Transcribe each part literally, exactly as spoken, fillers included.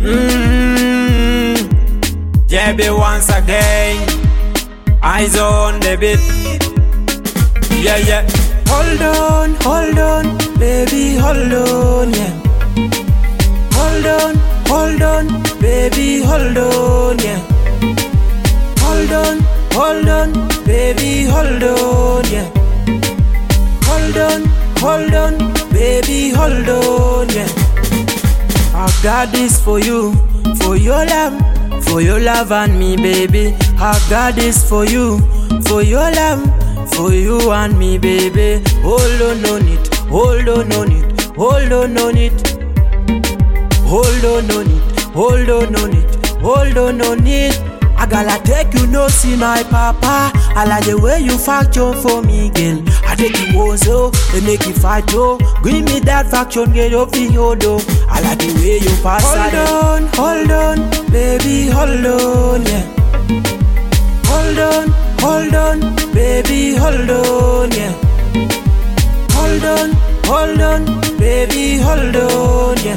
Mmm, J B once again. Eyes on the beat. Yeah, yeah. Hold on, hold on, baby, hold on, yeah. Hold on, hold on, baby, hold on, yeah. Hold on, hold on, baby, hold on, yeah. Hold on, hold on, baby, hold on, yeah. I got this for you, for your love, for your love and me, baby. I got this for you, for your love, for you and me, baby. Hold on on it, hold on on it, hold on on it. Hold on on it, hold on on it, hold on on it. I gotta take you no see my papa. I like the way you faction for me, girl. I take you also, they make you fight, oh. Give me that faction, get off the yodo. I like the way you pass. Hold on, hold on, baby, hold on, yeah. Hold on, hold on, baby, hold on, yeah. Hold on, hold on, baby, hold on, yeah.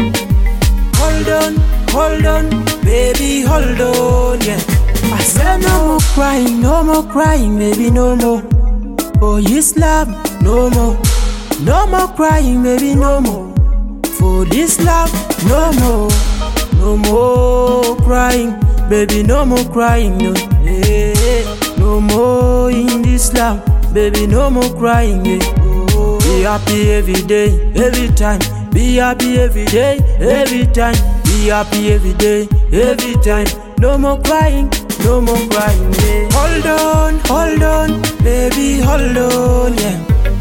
Hold on, hold on, baby, hold on, yeah. I said no more crying, no more crying, baby, no more. For this love, no more. No more crying, baby, no more. For this love, no more. No more crying, baby, no more crying, no. Yeah. No more in this love, baby, no more crying, yeah. Oh. Be happy every day, every time. Be happy every day, every time. Be happy every day, every time. No more crying, no more crying, yeah. Hold on, hold on, baby, hold on, yeah.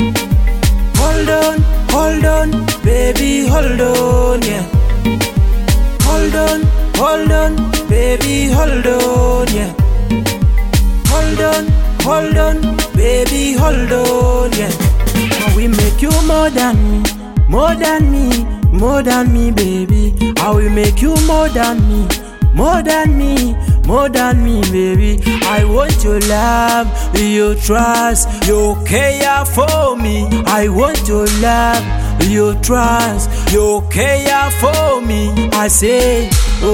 Hold on, hold on, baby, hold on, yeah. Hold on, hold on, baby, hold on, yeah. Hold on, hold on, baby, hold on, yeah. I will make you more than me, more than me, more than me, baby. I will make you more than me, more than me, more than me, baby. I want your love, your trust, your care for me. I want your love, your trust, your care for me. I say,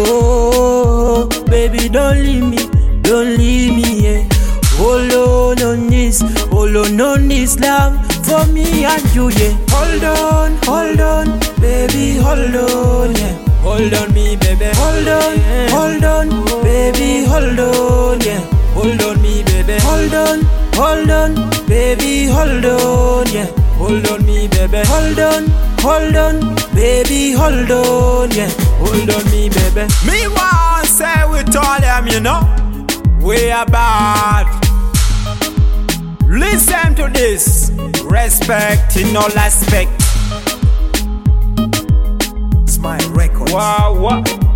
oh, baby, don't leave me, don't leave me, yeah. Hold on on this, hold on on this love for me and you, yeah. Hold on, hold on, baby, hold on, yeah. Hold on me, baby. Hold on, yeah. Hold on, baby, hold on, yeah. Hold on me, baby. Hold on, hold on, baby, hold on, yeah. Hold on me, baby. Hold on, hold on, baby, hold on, yeah. Hold on me, baby. Me want say with all them, you know, we are bad. Listen to this, respect in all aspects. It's my record. Wow, wow.